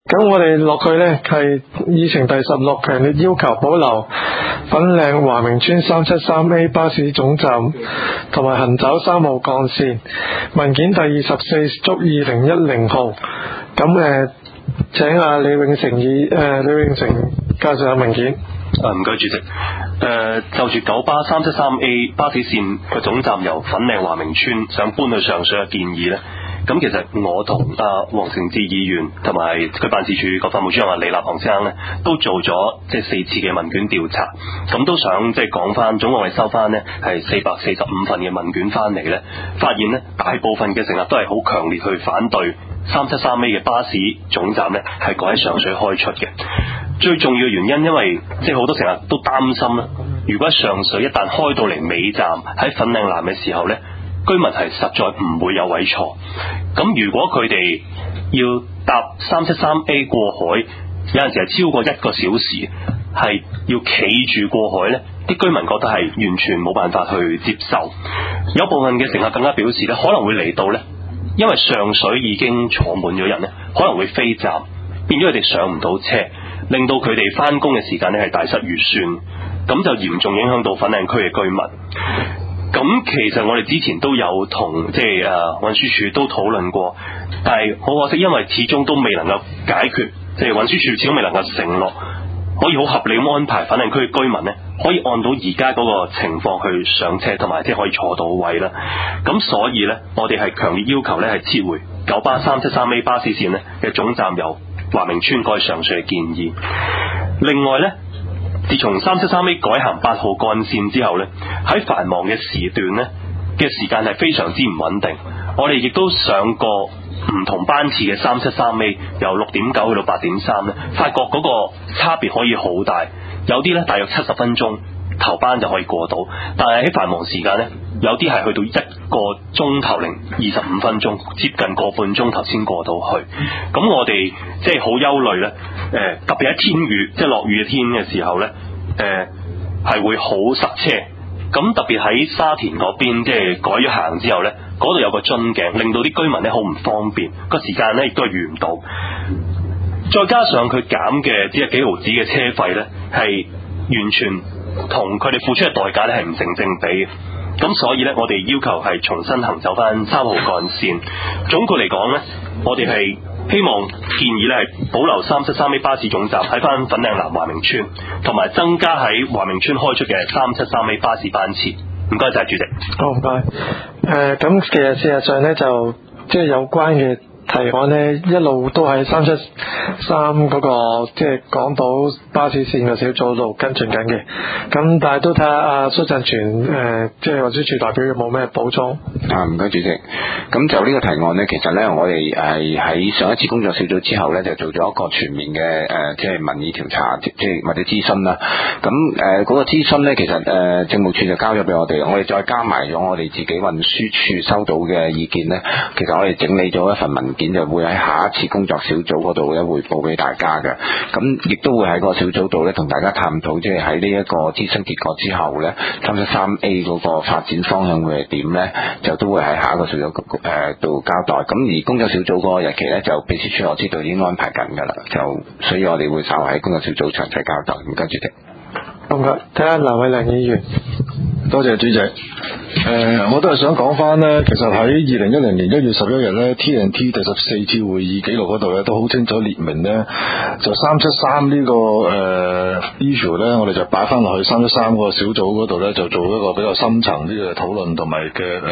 咁我哋落去呢，係議程第16，強烈要求保留粉嶺華明村 373A 巴士總站同埋行走3號幹線。文件第24足2010號。咁請李永成介紹下文件。 唔該主席。就住九巴373A 巴士線嘅總站由粉嶺華明村想搬去上水嘅建議呢，咁其實我同黃成智議員同埋佢辦事處個法務主任李立行先生呢，都做咗4次嘅問卷調查，咁都想講翻，總共係收翻呢係445份嘅問卷翻嚟呢，發現呢大部分嘅乘客都係好強烈去反對373A 嘅巴士總站呢係改喺上水開出嘅。最重要嘅原因，因為好多乘客都擔心啦，如果上水一旦開到嚟尾站喺粉嶺南嘅時候呢，居民係實在唔會有位坐。咁如果佢哋要搭373A 過海，有陣時係超過1個小時，係要企住過海呢，啲居民覺得係完全冇辦法去接受。有部分嘅乘客更加表示呢，可能會嚟到呢，因為上水已經坐滿咗人呢，可能會飛站，變咗佢哋上唔到車，令到佢哋翻工嘅時間呢係大失預算，咁就嚴重影響到粉嶺區嘅居民。咁其實我哋之前都有同運輸署都討論過，但係好可惜，因為始終都未能夠解決，運輸署始終未能夠承諾可以好合理咁安排粉嶺區嘅居民呢，可以按到而家嗰個情況去上車，同埋可以坐到位啦。咁所以呢，我哋係強烈要求呢係撤回九巴373A 巴士線呢嘅總站由華明村改上水嘅建議。另外呢，自從373A 改行8號幹線之後呢，喺繁忙嘅時段呢嘅時間係非常之唔穩定。我哋亦都上過唔同班次嘅373A，由6.9去到8.3呢，發覺嗰個差別可以好大。有啲呢大約70分鐘頭班就可以過到，但係喺繁忙時間呢，有啲係去到1個鐘頭零25分鐘，接近個半鐘頭先過到去。咁我哋好憂慮呢，特別喺天雨落雨嘅天嘅時候呢，係會好塞車。咁特別喺沙田嗰邊改咗行之後呢，嗰度有個樽頸，令到啲居民呢好唔方便，個時間呢亦都係預唔到。再加上佢減嘅只係幾毫子嘅車費呢，係完全同佢哋付出嘅代價呢係唔成正比嘅。咁所以呢，我哋要求係重新行走翻3號幹線。總括嚟講呢，我哋係希望建議呢係保留373A 巴士總站喺翻粉嶺南華明村，同埋增加喺華明村開出嘅373A 巴士班次。唔該晒主席。 好，唔該。咁其實事實上呢，就有關嘅提案呢，一路都喺373嗰個港島巴士線嘅小組度跟進緊嘅。咁但係都睇下阿蘇振全運輸署代表有冇咩補充？ 唔該主席。咁就呢個提案呢，其實呢，我哋係喺上一次工作小組之後呢，就做咗一個全面嘅民意調查，或者諮詢啦。咁嗰個諮詢呢，其實政務處就交咗俾我哋，我哋再加埋咗我哋自己運輸處收到嘅意見呢，其實我哋整理咗一份文件，就會喺下一次工作小組嗰度咧匯報俾大家嘅。咁亦都會喺個小組度咧同大家探討，喺呢一個諮詢結果之後咧，373A 嗰個發展方向會係點咧，就都會喺下一個小組度交代。咁而工作小組嗰個日期咧，就秘書處我知道已經安排緊㗎啦，就所以我哋會稍後喺工作小組詳細交代。唔該主席。 唔該，睇下梁偉亮議員。 多謝主席。我都係想講翻呢，其實喺2010年1月11日呢 TNT 第14次會議記錄嗰度呢，都好清楚列明呢，就373呢個issue 呢，我哋就擺翻落去313個小組嗰度呢，就做一個比較深層啲嘅討論同埋嘅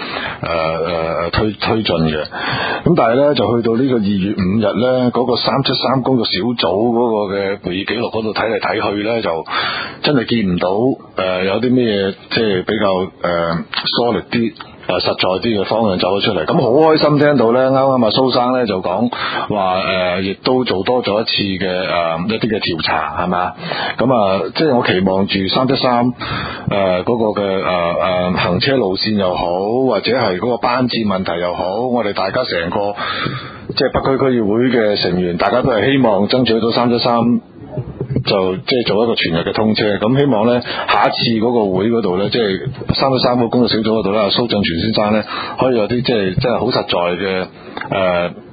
推進嘅。咁但係呢，就去到呢個2月5日呢，嗰個373工作小組嗰個嘅會議記錄嗰度睇嚟睇去呢，就真係見唔到有啲咩嘢比較solid 啲實在啲嘅方向走咗出嚟。咁好開心聽到咧，啱啱阿蘇生咧就講話亦都做多咗一次嘅一啲嘅調查係嘛。咁我期望住373嗰個嘅行車路線又好，或者係嗰個班次問題又好，我哋大家成個北區區議會嘅成員，大家都係希望爭取到373就做一個全日嘅通車。咁希望呢，下一次嗰個會嗰度呢，313個工作小組嗰度呢，蘇振全先生呢，可以有啲真係好實在嘅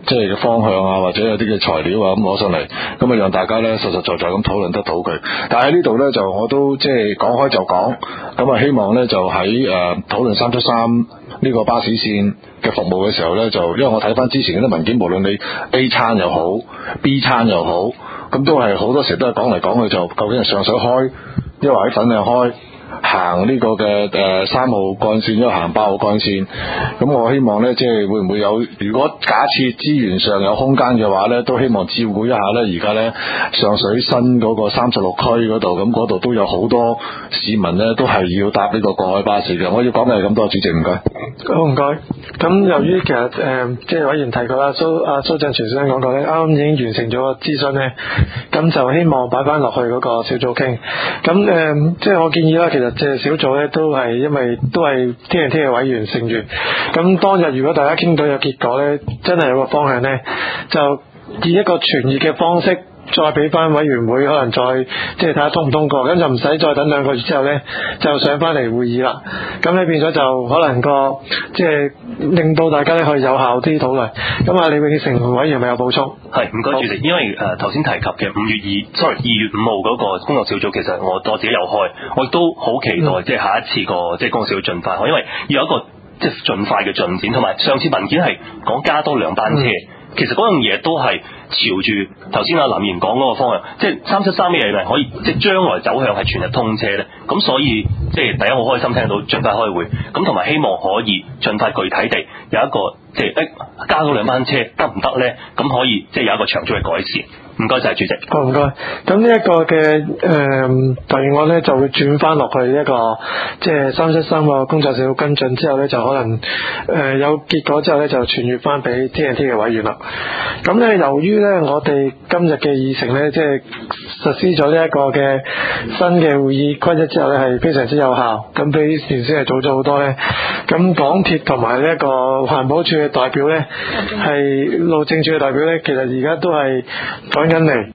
即係嘅方向啊，或者有啲嘅材料啊咁攞上嚟，咁啊讓大家咧實實在在咁討論得到佢。但係喺呢度咧就我都即係講開就講，咁啊希望咧就喺討論373呢個巴士線嘅服務嘅時候咧，就因為我睇翻之前嗰啲文件，無論你 A 餐又好 B 餐又好，咁都係好多時都係講嚟講去就究竟係上水開，抑或喺粉嶺開，行呢個嘅3號幹線，因為行8號幹線，咁我希望呢，即係會唔會有？如果假設資源上有空間嘅話呢，都希望照顧一下呢。而家呢，上水新嗰個36區嗰度，咁嗰度都有好多市民呢，都係要搭呢個過海巴士嘅。我要講嘅係咁多，主席唔該。 好唔該。咁由於其實即係委員提過啦，蘇振全先生講過呢，啱啱已經完成咗個諮詢呢，咁就希望擺翻落去嗰個小組傾。咁即係我建議啦，其實即係小組呢都係因為都係 TNT 嘅委員成員。咁當日如果大家傾到有結果呢，真係有個方向呢，就以一個傳閱嘅方式。再俾翻委員會，可能再即係睇下通唔通過，咁就唔使再等2個月之後呢，就上翻嚟會議啦。咁你變咗就可能個即係令到大家咧可以有效啲討論。咁啊，李永成委員咪有補充？ 係，唔該主席。因為頭先提及嘅2月5號嗰個工作小組，其實我自己有開，我亦都好期待即係下一次個即係工作小組盡快開，因為要有一個即係盡快嘅進展，同埋上次文件係講加多2班車。其實嗰樣嘢都係朝住頭先阿林賢講嗰個方向，即係373嘅嘢咪可以即係將來走向係全日通車咧。咁所以即係第一好開心聽到盡快開會，咁同埋希望可以盡快具體地有一個即係加多2班車得唔得咧？咁可以即係有一個長足嘅改善。唔該晒主席。 好，唔該。咁呢一個嘅提案呢，就會轉翻落去一個即係373個工作小組跟進之後呢，就可能有結果之後呢，就傳閱翻俾 TNT 嘅委員啦。咁呢，由於呢，我哋今日嘅議程呢，即係實施咗呢一個嘅新嘅會議規則之後呢，係非常之有效。咁比原先係早咗好多呢。咁港鐵同埋呢一個環保署嘅代表呢，係路政署嘅代表呢，其實而家都係緊嚟。